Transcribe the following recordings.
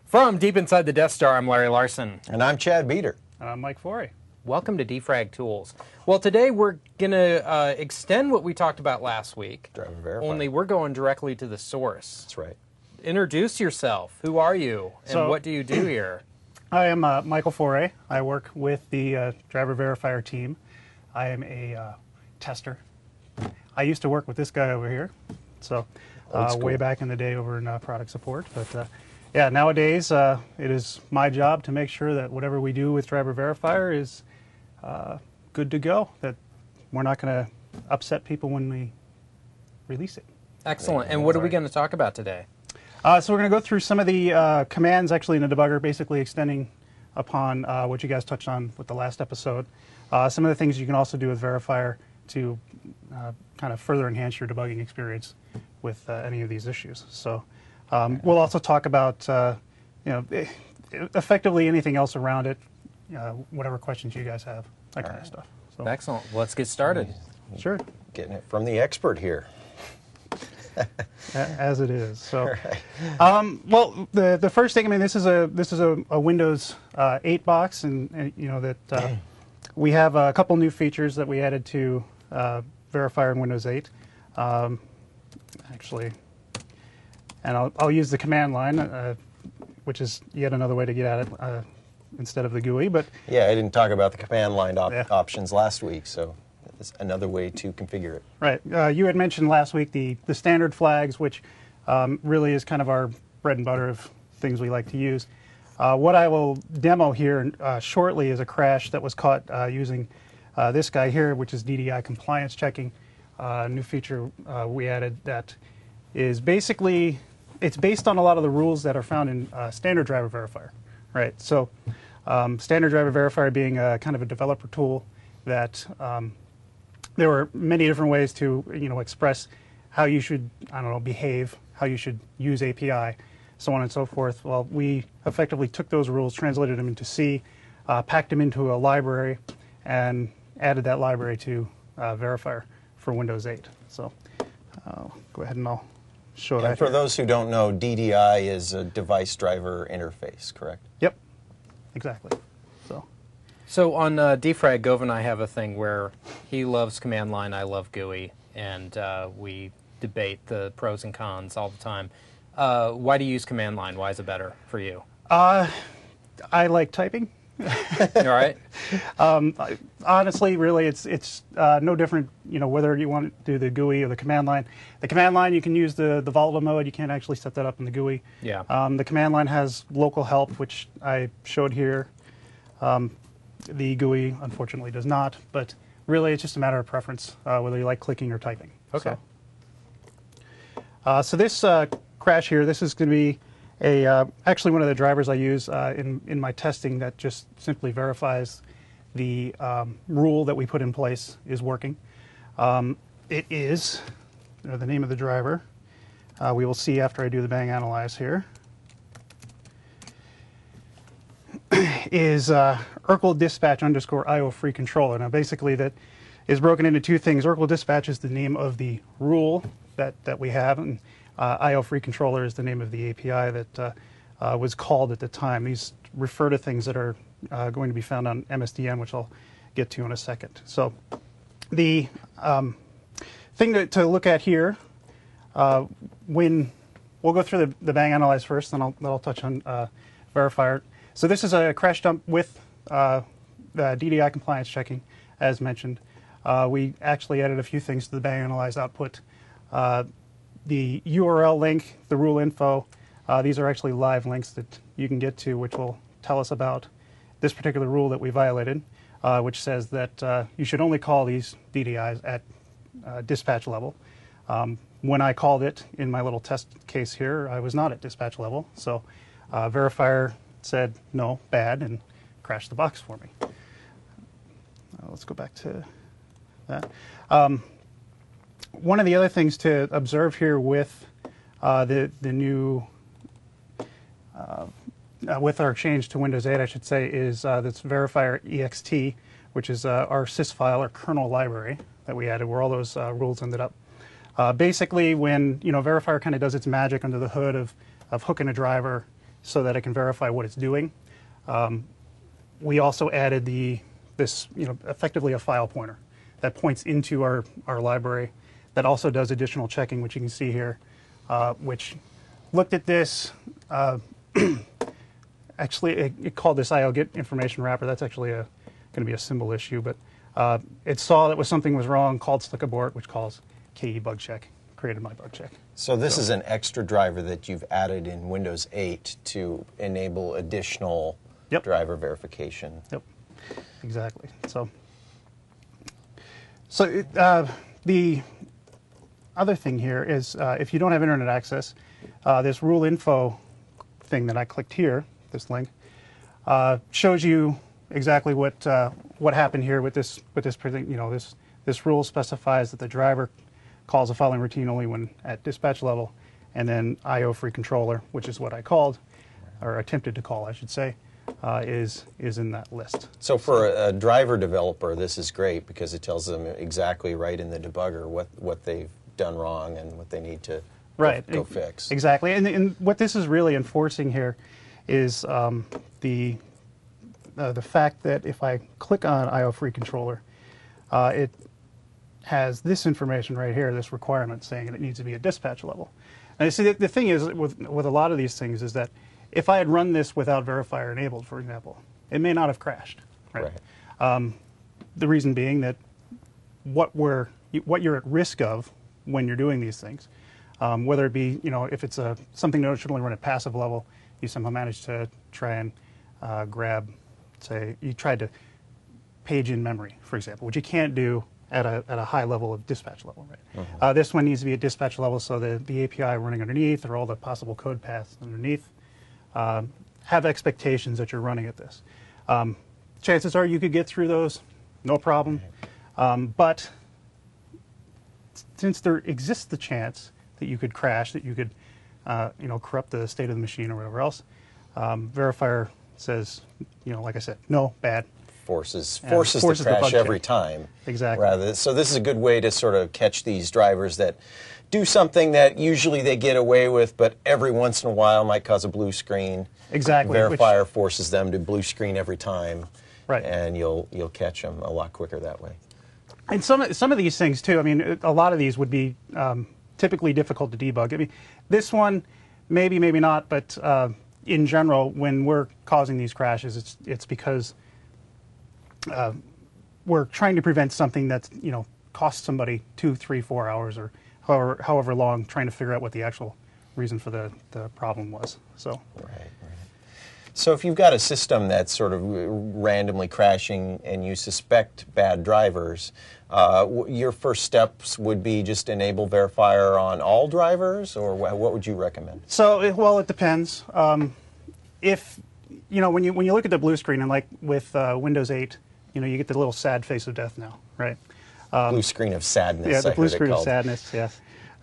From deep inside the Death Star, I'm Larry Larson. And I'm Chad Beater. And I'm Mike Forey. Welcome to Defrag Tools. Well, today we're going to extend what we talked about last week. Driver Verify. Only we're going directly to the source. That's right. Introduce yourself. Who are you? And what do you do here? I am Michael Forey. I work with the Driver Verifier team. I am a tester. I used to work with this guy over here. So way back in the day over in product support. But yeah, nowadays it is my job to make sure that whatever we do with Driver Verifier is good to go, that we're not going to upset people when we release it. Excellent. And what are we going to talk about today? So we're going to go through some of the commands actually in the debugger, basically extending upon what you guys touched on with the last episode. Some of the things you can also do with Verifier to kind of further enhance your debugging experience with any of these issues. So we'll also talk about effectively anything else around it, whatever questions you guys have, that kind of stuff. So. Excellent. Let's get started. Sure. Getting it from the expert here. As it is. So, right. Well, the first thing, I mean, this is a Windows 8 box, and you know that we have a couple new features that we added to Verifier in Windows 8. Actually, and I'll use the command line, which is yet another way to get at it instead of the GUI. But yeah, I didn't talk about the command line options last week, so it's another way to configure it. Right. You had mentioned last week the standard flags, which really is kind of our bread and butter of things we like to use. What I will demo here shortly is a crash that was caught using this guy here, which is DDI compliance checking. A new feature we added that is basically, it's based on a lot of the rules that are found in standard Driver Verifier. Right. So standard Driver Verifier being kind of a developer tool that there were many different ways to express how you should, I don't know, behave, how you should use API, so on and so forth. Well, we effectively took those rules, translated them into C, packed them into a library, and added that library to Verifier for Windows 8. So I'll go ahead and I'll show that. And for here. those who don't know, DDI is a device driver interface, correct? Yep, exactly. So on Defrag, Gov and I have a thing where he loves command line, I love GUI, and we debate the pros and cons all the time. Why do you use command line? Why is it better for you? I like typing. All right. Honestly, really, it's no different. Whether you want to do the GUI or the command line. The command line, you can use the volatile mode. You can't actually set that up in the GUI. Yeah. The command line has local help, which I showed here. The GUI, unfortunately, does not. But really, it's just a matter of preference, whether you like clicking or typing. Okay. So this crash here, this is going to be actually one of the drivers I use in my testing that just simply verifies the rule that we put in place is working. It is the name of the driver. We will see after I do the bang analyze here. Is Urkel dispatch _ IO free controller. Now basically that is broken into two things. Urkel dispatch is the name of the rule that we have, and IO free controller is the name of the API that was called at the time. These refer to things that are going to be found on MSDN, which I'll get to in a second. So the thing to look at here, when we'll go through the bang analyze first, then I'll touch on Verifier. So this is a crash dump with the DDI compliance checking, as mentioned. We actually added a few things to the bang analyze output. The URL link, the rule info, these are actually live links that you can get to, which will tell us about this particular rule that we violated, which says that you should only call these DDIs at dispatch level. When I called it in my little test case here, I was not at dispatch level. So Verifier said, no, bad, and crashed the box for me. Let's go back to that. One of the other things to observe here with the new, with our change to Windows 8, I should say, is this Verifier EXT, which is our sys file or kernel library that we added, where all those rules ended up. Basically, when Verifier kind of does its magic under the hood of hooking a driver so that it can verify what it's doing. We also added this, effectively a file pointer that points into our library that also does additional checking, which you can see here, which looked at this. Actually, it called this IO get information wrapper. That's actually going to be a symbol issue, but it saw that something was wrong, called SlickAbort, which calls KE bug check, created my bug check. So this is an extra driver that you've added in Windows 8 to enable additional driver verification. Yep, exactly. So the other thing here is if you don't have internet access, this rule info thing that I clicked here, this link, shows you exactly what happened here with this this rule specifies that the driver calls the following routine only when at dispatch level, and then IO free controller, which is what I called, or attempted to call, I should say, is in that list. So for a driver developer, this is great because it tells them exactly right in the debugger what they've done wrong and what they need to go fix. Exactly, and what this is really enforcing here is the fact that if I click on IO free controller, it has this information right here, this requirement saying it needs to be at dispatch level. And see, the thing is with a lot of these things is that if I had run this without verifier enabled, for example, it may not have crashed. Right. The reason being that what you're at risk of when you're doing these things, whether it be if it's something that should only run at passive level, you somehow manage to try and grab, say, you tried to page in memory, for example, which you can't do at a high level of dispatch level. Right. This one needs to be at dispatch level, so the API running underneath or all the possible code paths underneath have expectations that you're running at this. Chances are you could get through those, no problem. But since there exists the chance that you could crash, that you could corrupt the state of the machine or whatever else, verifier says, like I said, no, bad. Forces the crash every time. Exactly. So this is a good way to sort of catch these drivers that do something that usually they get away with, but every once in a while might cause a blue screen. Exactly. Verifier forces them to blue screen every time. Right. And you'll catch them a lot quicker that way. And some of these things too. I mean, a lot of these would be typically difficult to debug. I mean, this one maybe not, but in general, when we're causing these crashes, it's because we're trying to prevent something that's costs somebody 2, 3, 4 hours or however long trying to figure out what the actual reason for the problem was. So. Right. So if you've got a system that's sort of randomly crashing and you suspect bad drivers, your first steps would be just enable verifier on all drivers, or what would you recommend? So, well, it depends. If when you look at the blue screen, and like with Windows 8, you get the little sad face of death now, right? Blue screen of sadness. Yeah, the blue screen of sadness. Yes.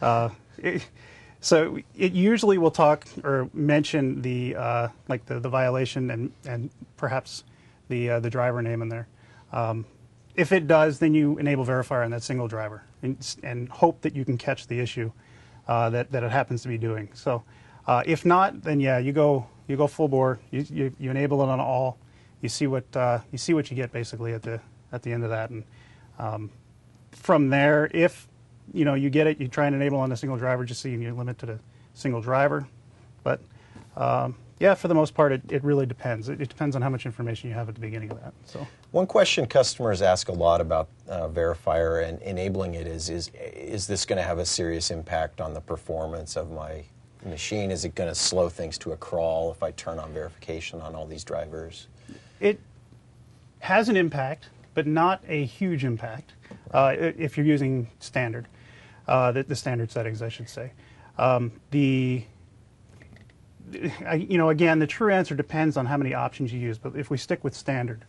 So it usually will talk or mention the the violation and perhaps the driver name in there. If it does, then you enable verifier on that single driver and hope that you can catch the issue that it happens to be doing. So if not, then yeah, you go full bore. You enable it on all. You see what you get basically at the end of that, and from there, if you get it, you try and enable on a single driver just so you can limit to the single driver. But yeah, for the most part, it really depends. It depends on how much information you have at the beginning of that. So one question customers ask a lot about verifier and enabling it is this going to have a serious impact on the performance of my machine? Is it going to slow things to a crawl if I turn on verification on all these drivers? It has an impact, but not a huge impact if you're using standard, the standard settings, I should say. Again, the true answer depends on how many options you use, but if we stick with standard,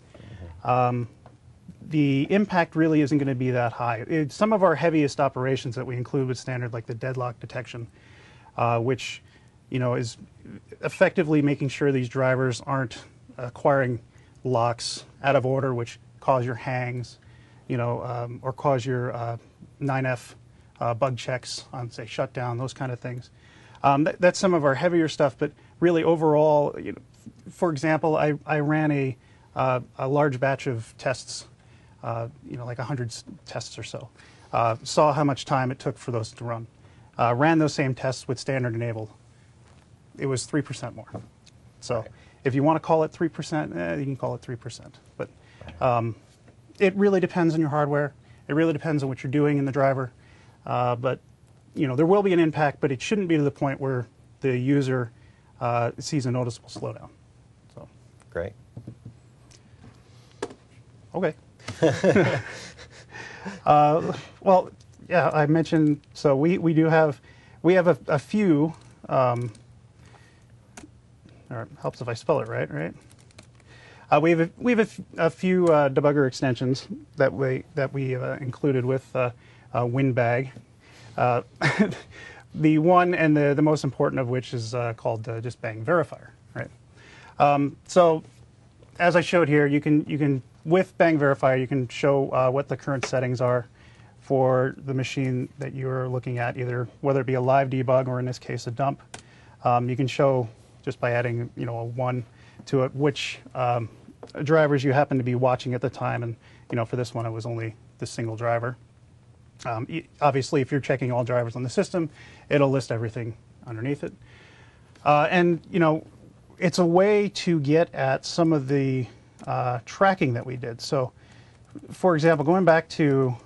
the impact really isn't going to be that high. Some of our heaviest operations that we include with standard, like the deadlock detection, which is effectively making sure these drivers aren't acquiring locks out of order, which cause your hangs, or cause your 9F bug checks on, say, shutdown, those kind of things. That's some of our heavier stuff, but really overall, for example, I ran a large batch of tests, like 100 tests or so. Saw how much time it took for those to run. Ran those same tests with standard enabled. It was 3% more. So right. if you want to call it 3%, you can call it 3%. But it really depends on your hardware. It really depends on what you're doing in the driver. But there will be an impact, but it shouldn't be to the point where the user sees a noticeable slowdown. So Great. okay. Well, yeah, I mentioned, so we have a few, or it helps if I spell it right? We have a few debugger extensions that we included with WinBag. The one and the most important of which is called just Bang Verifier, right? So as I showed here, you can with Bang Verifier you can show what the current settings are for the machine that you're looking at, either whether it be a live debug or in this case a dump. You can show just by adding a 1 to it which drivers you happen to be watching at the time, and for this one it was only the single driver. Obviously, if you're checking all drivers on the system, it'll list everything underneath it. And it's a way to get at some of the tracking that we did. So, for example, going back to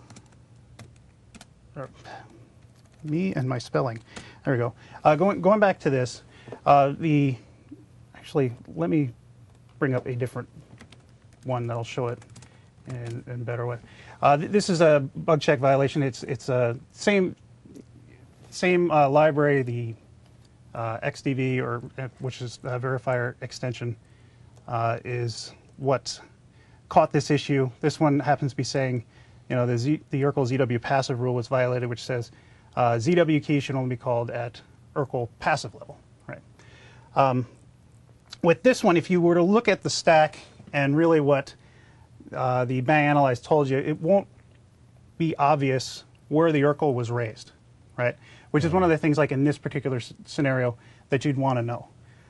me and my spelling. There we go. Going back to this, actually, let me bring up a different one that'll show it in a better way. This is a bug check violation. It's a same library, the XDV, which is a verifier extension, is what caught this issue. This one happens to be saying, the Urkel ZW passive rule was violated, which says ZW key should only be called at Urkel passive level. Right. With this one, if you were to look at the stack and really what the Bang Analyze told you, it won't be obvious where the Urkel was raised, right? Which is one of the things, like in this particular scenario, that you'd want to know.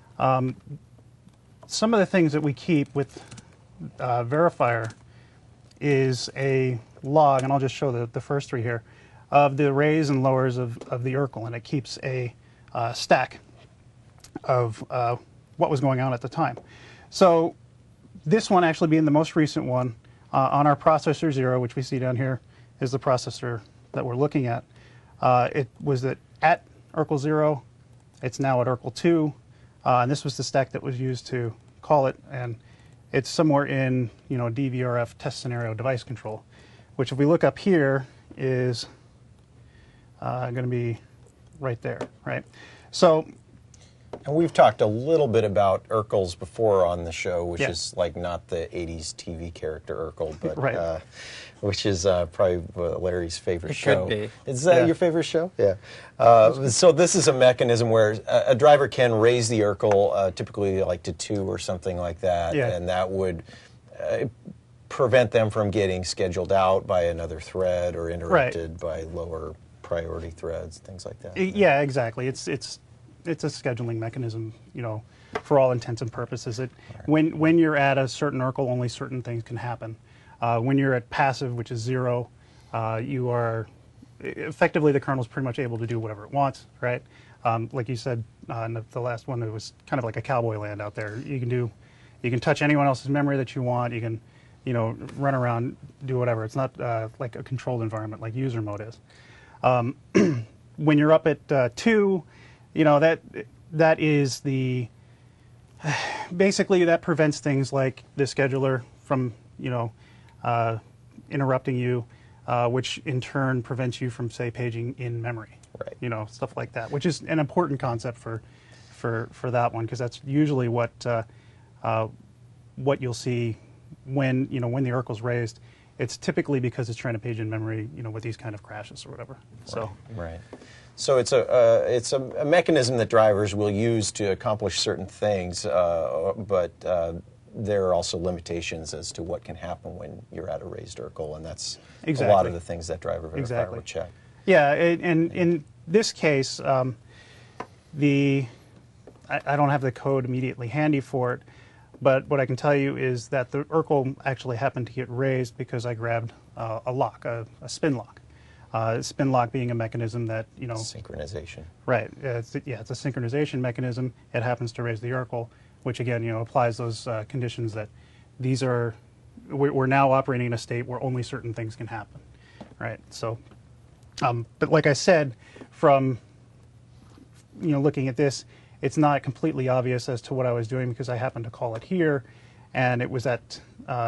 Some of the things that we keep with Verifier is a log, and I'll just show the first three here, of the raise and lowers of the Urkel, and it keeps a stack of what was going on at the time. So this one actually being the most recent one on our processor 0, which we see down here is the processor that we're looking at. It was at Urkel 0. It's now at Urkel 2. And this was the stack that was used to call it. And it's somewhere in DVRF test scenario device control, which if we look up here is going to be right there, right? So, and we've talked a little bit about Urkels before on the show, which yeah. is like not the 80s TV character Urkel, but right. Which is probably Larry's favorite show. Could be. Is that your favorite show? Yeah. So this is a mechanism where a driver can raise the Urkel, typically like to 2 or something like that, yeah. and that would prevent them from getting scheduled out by another thread or interrupted by lower priority threads, things like that. Yeah, exactly. It's a scheduling mechanism, for all intents and purposes. When you're at a certain Urkel, only certain things can happen. When you're at passive, which is 0, you are effectively the kernel's pretty much able to do whatever it wants, right? Like you said in the last one, it was kind of like a cowboy land out there. You can touch anyone else's memory that you want. You can, run around, do whatever. It's not like a controlled environment like user mode is. When you're up at 2, that is basically that prevents things like the scheduler from interrupting you, which in turn prevents you from, say, paging in memory, right? Stuff like that, which is an important concept for that one, because that's usually what you'll see when the Urkel's raised. It's typically because it's trying to page in memory, with these kind of crashes or whatever. So right. So it's a mechanism that drivers will use to accomplish certain things, but there are also limitations as to what can happen when you're at a raised Urkel, and that's a lot of the things that driver verifier would check. Yeah, and in this case, I don't have the code immediately handy for it, but what I can tell you is that the Urkel actually happened to get raised because I grabbed a lock, a spin lock. Spin lock being a mechanism that, Synchronization. right, it's a synchronization mechanism. It happens to raise the Urkel, which again, applies those conditions that we're now operating in a state where only certain things can happen, right? So, but like I said, from looking at this, it's not completely obvious as to what I was doing because I happened to call it here, and it was at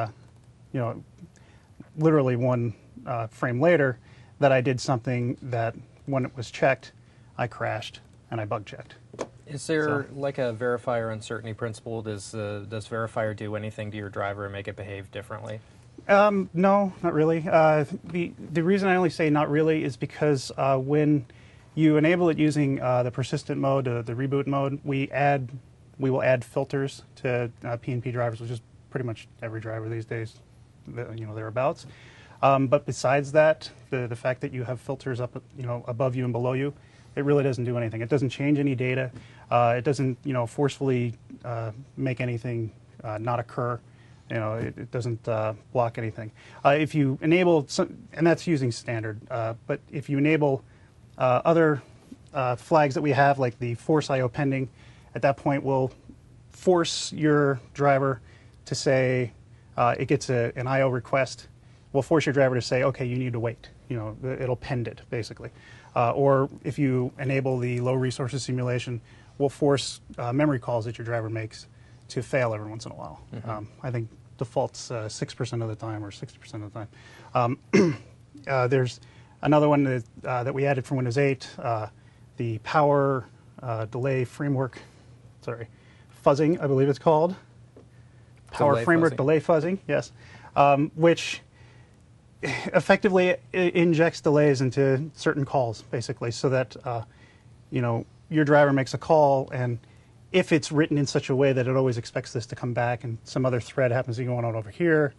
literally one frame later that I did something that when it was checked, I crashed and I bug checked. Is there like a verifier uncertainty principle? Does verifier do anything to your driver and make it behave differently? No, not really. The reason I only say not really is because when you enable it using the persistent mode, the reboot mode, we will add filters to PNP drivers, which is pretty much every driver these days, thereabouts. But besides that, the fact that you have filters up, above you and below you, it really doesn't do anything. It doesn't change any data. It doesn't, forcefully make anything not occur. It doesn't block anything. If you enable, and that's using standard, but if you enable other flags that we have, like the force IO pending, at that point we'll force your driver to say, it gets an IO request. We'll force your driver to say, okay, you need to wait. It'll pend it, basically. Or if you enable the low resources simulation, we'll force memory calls that your driver makes to fail every once in a while. Mm-hmm. I think default's 6% of the time or 60% of the time. There's another one that we added from Windows 8, the power delay framework, fuzzing, I believe it's called. Power Delay framework fuzzing. delay fuzzing, yes, which effectively injects delays into certain calls, basically, so that your driver makes a call, and if it's written in such a way that it always expects this to come back, and some other thread happens to be going on over here,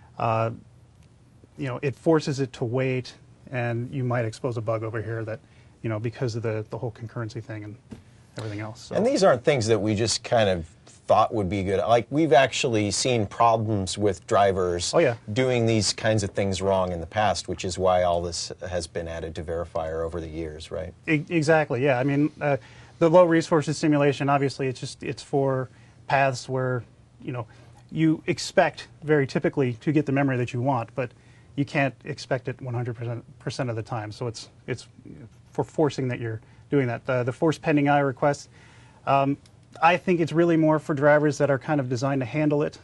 it forces it to wait, and you might expose a bug over here that, because of the whole concurrency thing and everything else. So. And these aren't things that we just kind of thought would be good. Like, we've actually seen problems with drivers doing these kinds of things wrong in the past, which is why all this has been added to Verifier over the years, right? Exactly, yeah. I mean, the low resources simulation, obviously, it's for paths where, you expect very typically to get the memory that you want, but you can't expect it 100% of the time. So it's for forcing that you're doing that. The force pending IO request, I think it's really more for drivers that are kind of designed to handle it,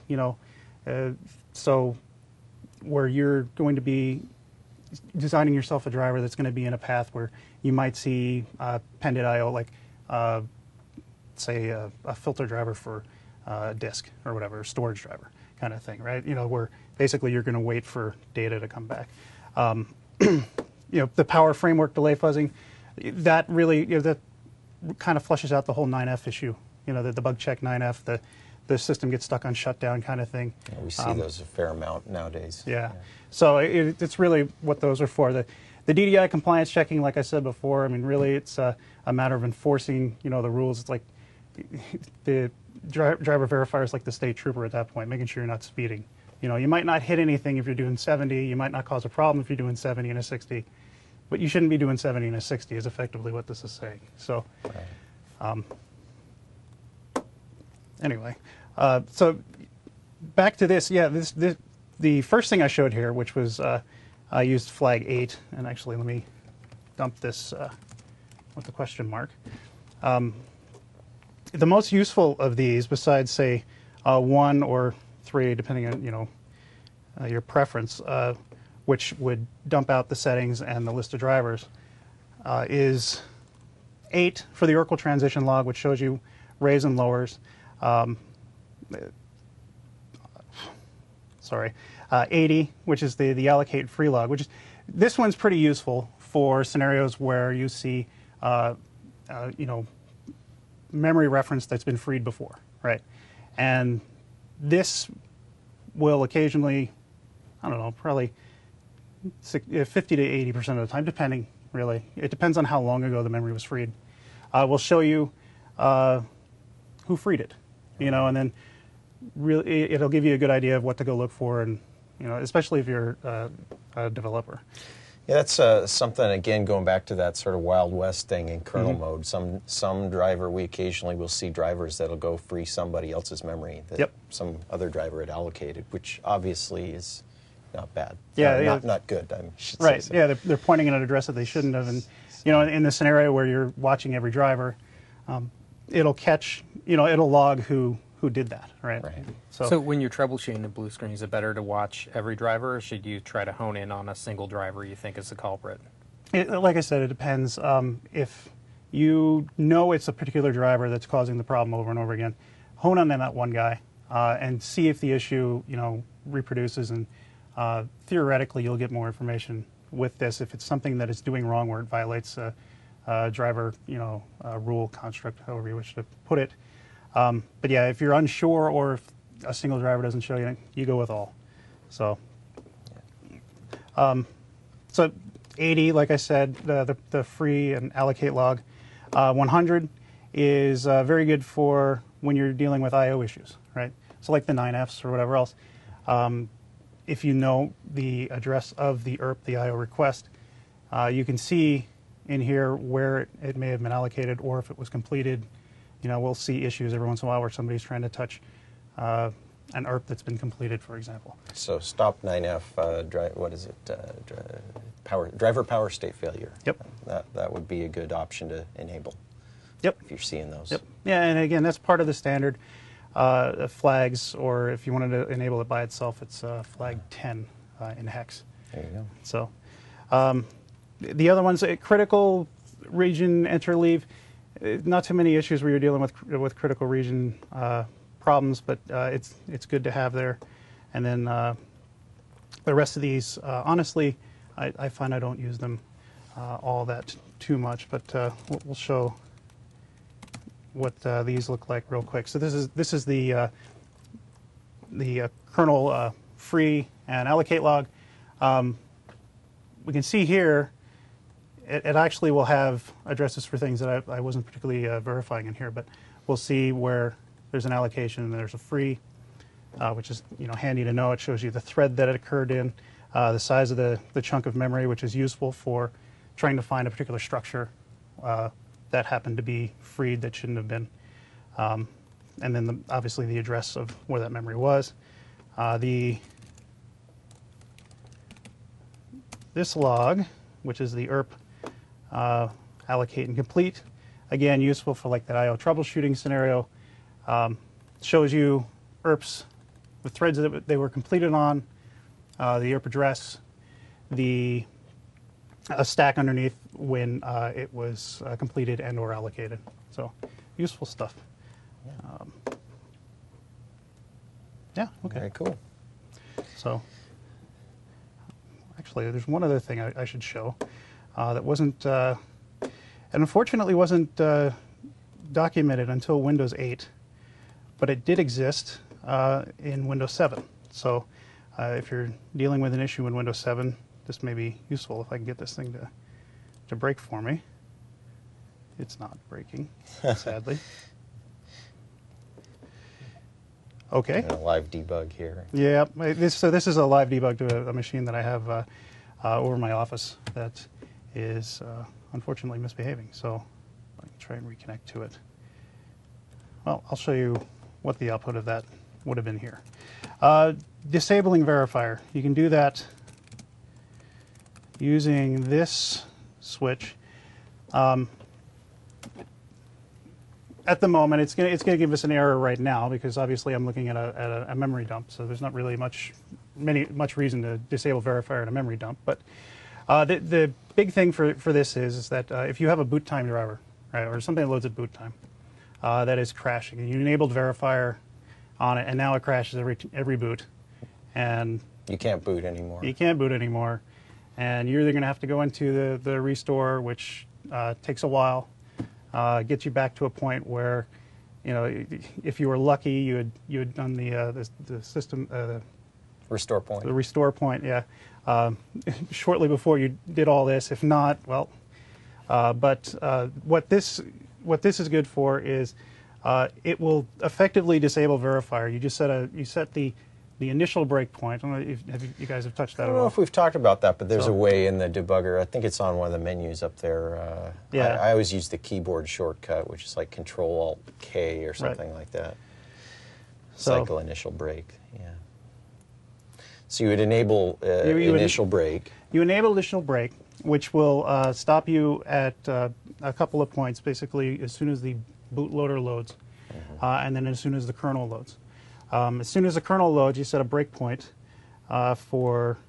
so where you're going to be designing yourself a driver that's going to be in a path where you might see pended IO, like say a filter driver for disk or whatever, storage driver kind of thing, right? Where basically you're going to wait for data to come back. The power framework delay fuzzing, that really, that kind of flushes out the whole 9F issue. The bug check 9F, the system gets stuck on shutdown kind of thing. Yeah, we see those a fair amount nowadays. Yeah. So it's really what those are for. The DDI compliance checking, like I said before, I mean, really it's a matter of enforcing, the rules. It's like the driver verifier is like the state trooper at that point, making sure you're not speeding. You might not hit anything if you're doing 70. You might not cause a problem if you're doing 70 and a 60. But you shouldn't be doing 70 and a 60 is effectively what this is saying. So, anyway, so back to this. Yeah, the first thing I showed here, which was I used flag 8, and actually let me dump this with the question mark. The most useful of these, besides say 1 or 3, depending on your preference, which would dump out the settings and the list of drivers, is 8 for the Urkel transition log, which shows you raise and lowers. 80, which is the allocate free log, which is, this one's pretty useful for scenarios where you see memory reference that's been freed before, right? And this will occasionally, I don't know, probably 50 to 80% of the time, depending, really. It depends on how long ago the memory was freed. We'll show you who freed it, you know, and then really it'll give you a good idea of what to go look for, and you know, especially if you're a developer. Yeah, that's something, again, going back to that sort of Wild West thing in kernel mode. Some driver, we occasionally will see drivers that'll go free somebody else's memory that some other driver had allocated, which obviously is not bad. Yeah, not good, I should right. say so. Yeah, they're pointing at an address that they shouldn't have, and you know, in the scenario where you're watching every driver, it'll catch, you know, it'll log who did that, right? Right. So when you're troubleshooting a blue screen, is it better to watch every driver, or should you try to hone in on a single driver you think is the culprit? Like I said, it depends. If you know it's a particular driver that's causing the problem over and over again, hone on that one guy and see if the issue, you know, reproduces, and theoretically you'll get more information with this if it's something that it's doing wrong where it violates a driver, you know, rule, construct, however you wish to put it. But yeah, if you're unsure or if a single driver doesn't show you, you go with all. So, so 80, like I said, the free and allocate log. 100 is very good for when you're dealing with I/O issues, right? So like the 9Fs or whatever else. If you know the address of the ERP, the I/O request, you can see in here where it may have been allocated or if it was completed. You know, we'll see issues every once in a while where somebody's trying to touch an ERP that's been completed, for example. So stop 9F, what is it? Driver power state failure. Yep. That would be a good option to enable. Yep. If you're seeing those. Yep. Yeah, and again, that's part of the standard flags, or if you wanted to enable it by itself, it's flag 10 in hex. There you go. So the other ones, critical region enter leave. Not too many issues where you're dealing with critical region problems, but it's good to have there. And then the rest of these, honestly, I find I don't use them all that too much. But we'll show what these look like real quick. So this is the kernel free and allocate log. We can see here. It actually will have addresses for things that I wasn't particularly verifying in here, but we'll see where there's an allocation and there's a free, which is, you know, handy to know. It shows you the thread that it occurred in, the size of the chunk of memory, which is useful for trying to find a particular structure that happened to be freed that shouldn't have been, and then obviously the address of where that memory was. This log, which is the ERP allocate and complete. Again, useful for like that I/O troubleshooting scenario. Shows you ERPs, the threads that they were completed on, the ERP address, a stack underneath when it was completed and or allocated. So useful stuff. Yeah, okay. Very cool. So actually, there's one other thing I should show. That wasn't, and unfortunately wasn't documented until Windows 8, but it did exist in Windows 7. So if you're dealing with an issue in Windows 7, this may be useful if I can get this thing to break for me. It's not breaking, sadly. Okay. And a live debug here. Yeah, so this is a live debug to a machine that I have over my office that is unfortunately misbehaving. So I can try and reconnect to it. Well, I'll show you what the output of that would have been here. Disabling verifier. You can do that using this switch. At the moment, it's going to give us an error right now because obviously I'm looking at a memory dump, so there's not really much reason to disable verifier in a memory dump. But the big thing for this is that if you have a boot time driver, right, or something that loads at boot time, that is crashing, and you enabled verifier on it, and now it crashes every boot, and you can't boot anymore. You can't boot anymore, and you're either going to have to go into the restore, which takes a while. Get you back to a point where, you know, if you were lucky, you had done the system restore point. The restore point, yeah, shortly before you did all this. If not, well, but what this is good for is it will effectively disable verifier. You just set the initial breakpoint. I don't know if you guys have touched that I at don't know all. if we've talked about that, but there's So- a way in the debugger. I think it's on one of the menus up there. Yeah. I always use the keyboard shortcut, which is like Control-Alt-K or something like that. So- Cycle initial break. Yeah. So you would enable You would- initial break. You enable initial break, which will stop you at a couple of points, basically as soon as the bootloader loads, and then as soon as the kernel loads. As soon as the kernel loads, you set a breakpoint for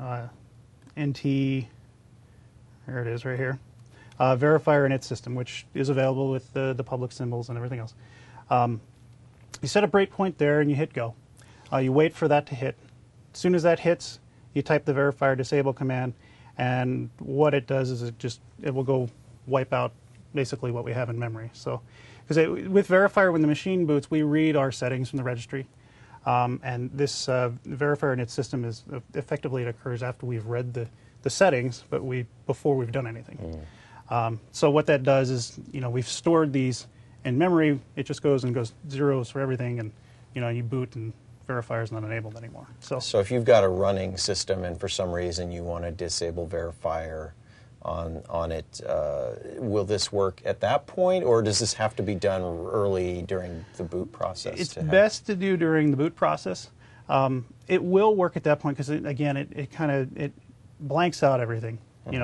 NT, here it is right here, verifier init system, which is available with the public symbols and everything else. You set a breakpoint there and you hit go. You wait for that to hit. As soon as that hits, you type the verifier disable command, and what it does is it will go wipe out basically what we have in memory. So, because with verifier, when the machine boots, we read our settings from the registry, and this verifier init system is effectively, it occurs after we've read the settings, but before we've done anything. So what that does is, we've stored these in memory. It just goes and goes zeros for everything, and you boot and verifier is not enabled anymore. So if you've got a running system and for some reason you want to disable verifier on it, will this work at that point, or does this have to be done early during the boot process? It's best to do during the boot process. It will work at that point because again, it blanks out everything,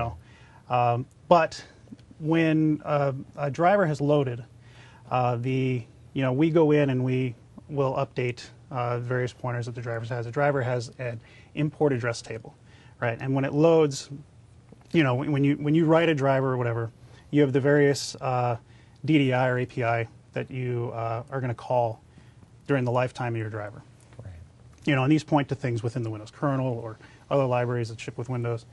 but when a driver has loaded, we go in and we will update various pointers that the driver has. The driver has an import address table, right? And when it loads, when you write a driver or whatever, you have the various DDI or API that you are going to call during the lifetime of your driver. Right. And these point to things within the Windows kernel or other libraries that ship with Windows.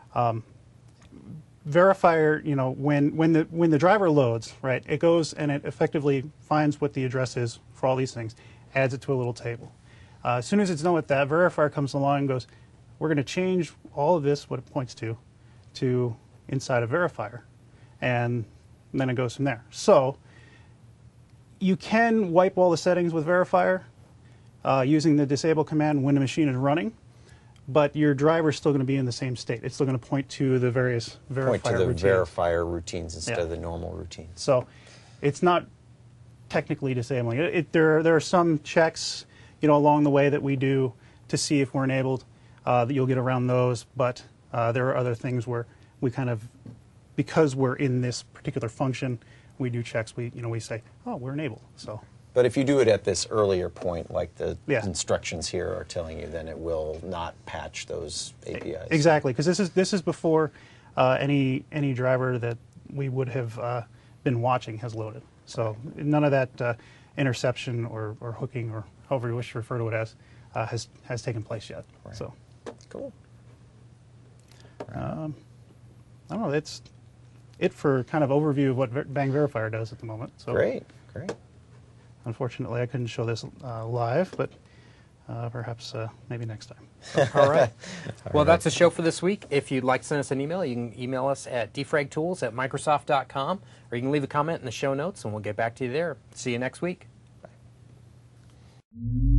Verifier, when the driver loads, right, it goes and it effectively finds what the address is for all these things, adds it to a little table. As soon as it's done with that, verifier comes along and goes, we're going to change all of this, what it points to inside a verifier, and then it goes from there. So you can wipe all the settings with verifier using the disable command when the machine is running, but your driver is still going to be in the same state. It's still going to point to the various verifier point to the routines. verifier routines instead Yeah. of the normal routines. So it's not technically disabling. There are some checks, along the way that we do to see if we're enabled. That you'll get around those, but there are other things where we kind of, because we're in this particular function, we do checks. We say, oh, we're enabled. So. But if you do it at this earlier point, like the Yeah. instructions here are telling you, then it will not patch those APIs. Exactly, because this is before any driver that we would have been watching has loaded. So none of that interception or hooking or however you wish to refer to it as has taken place yet. Right. So Cool. I don't know. That's it for kind of overview of what Bang Verifier does at the moment. So Great. unfortunately, I couldn't show this live, but perhaps maybe next time. All right. Well, that's the show for this week. If you'd like to send us an email, you can email us at defragtools@microsoft.com, or you can leave a comment in the show notes, and we'll get back to you there. See you next week. Bye.